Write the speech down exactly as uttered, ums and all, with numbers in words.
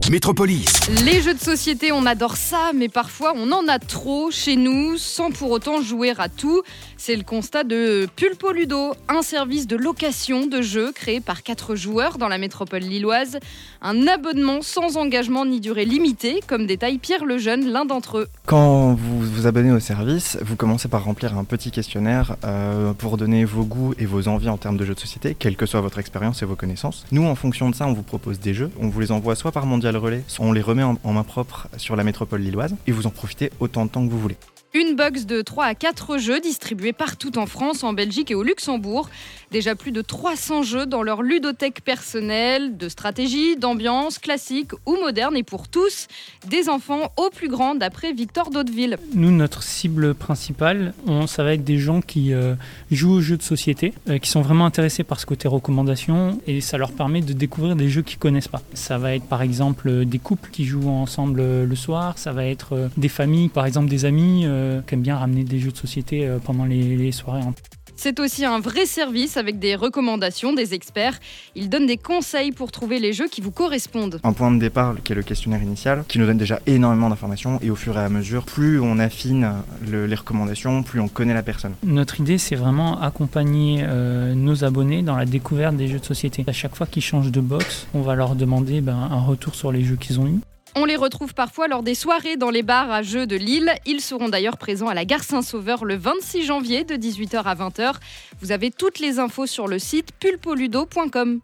Métropolis. Les jeux de société, on adore ça, mais parfois on en a trop chez nous, sans pour autant jouer à tout. C'est le constat de Pulpo Ludo, un service de location de jeux créé par quatre joueurs dans la métropole lilloise. Un abonnement sans engagement ni durée limitée, comme détaille Pierre Lejeune, l'un d'entre eux. Quand vous vous abonnez au service, vous commencez par remplir un petit questionnaire euh, pour donner vos goûts et vos envies en termes de jeux de société, quelle que soit votre expérience et vos connaissances. Nous, en fonction de ça, on vous propose des jeux. On vous les envoie soit par Mondial Relais, soit on les remet en, en main propre sur la métropole lilloise et vous en profitez autant de temps que vous voulez. Une box de trois à quatre jeux distribués partout en France, en Belgique et au Luxembourg. Déjà plus de trois cents jeux dans leur ludothèque personnelle, de stratégie, d'ambiance, classique ou moderne, et pour tous, des enfants au plus grand, d'après Victor Daudeville. Nous, notre cible principale, on, ça va être des gens qui euh, jouent aux jeux de société, euh, qui sont vraiment intéressés par ce côté recommandation, et ça leur permet de découvrir des jeux qu'ils ne connaissent pas. Ça va être par exemple des couples qui jouent ensemble le soir, ça va être euh, des familles, par exemple des amis euh, qui aiment bien ramener des jeux de société euh, pendant les, les soirées. C'est aussi un vrai service avec des recommandations des experts. Ils donnent des conseils pour trouver les jeux qui vous correspondent. Un point de départ qui est le questionnaire initial, qui nous donne déjà énormément d'informations, et au fur et à mesure, plus on affine le, les recommandations, plus on connaît la personne. Notre idée, c'est vraiment accompagner euh, nos abonnés dans la découverte des jeux de société. À chaque fois qu'ils changent de box, on va leur demander ben, un retour sur les jeux qu'ils ont eus. On les retrouve parfois lors des soirées dans les bars à jeux de Lille. Ils seront d'ailleurs présents à la gare Saint-Sauveur le vingt-six janvier de dix-huit heures à vingt heures. Vous avez toutes les infos sur le site pulpoludo point com.